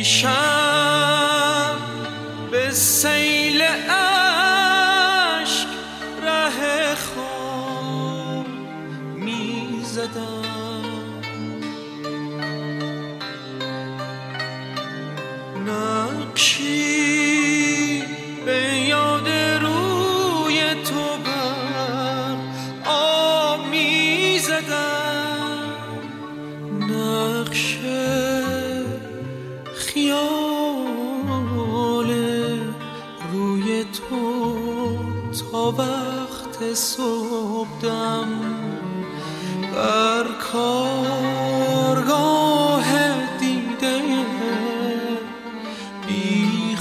پیشم به سیل عشق ره خود می زدم، نقشی به یاد روی تو بر آب می زدم، نقش خیال روی تو تا وقت صبحدم بر کارگاه دیده بی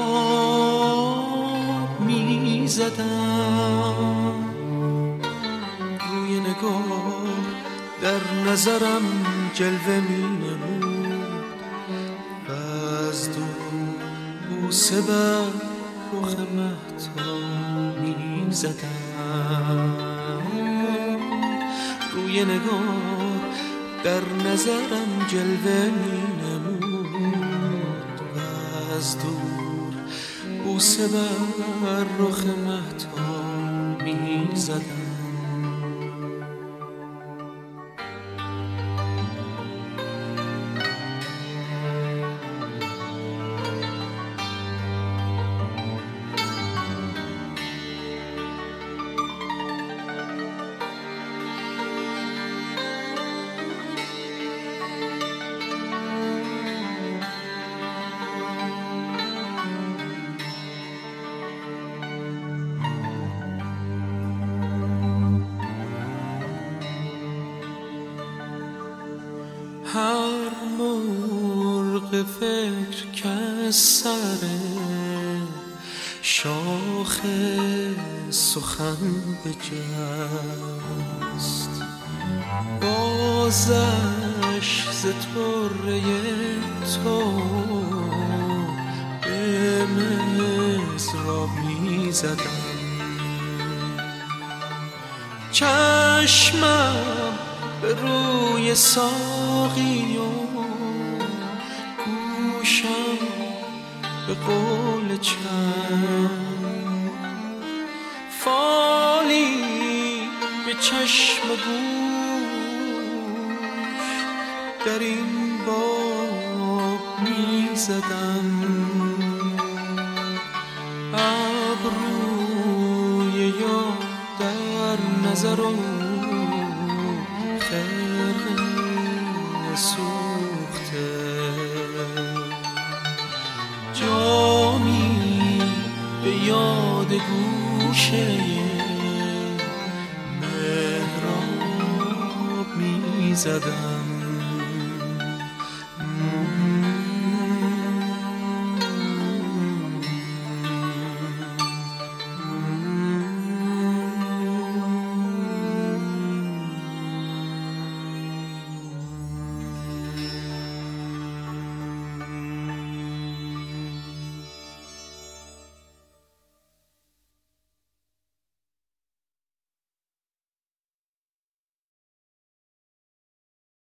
خواب می زدم. روی نگاه در نظرم جلوه می نمود و از دور بوسه بر رخ مهتاب می زدم. روی نگاه در نظرم جلوه می نمود و از دور بوسه بر رخ مهتاب می زدم. هر مرغ فکر که سر شاخ سخن بجست، بازش ز طره تو به مضراب می زدم. چشمم به روی ساقی و گوشم به قول چند، فالی به چشم و گوش در این باب می زدم. ابروی یاد در نظر و سوخته، جامی به یاد گوشه محراب می زدم.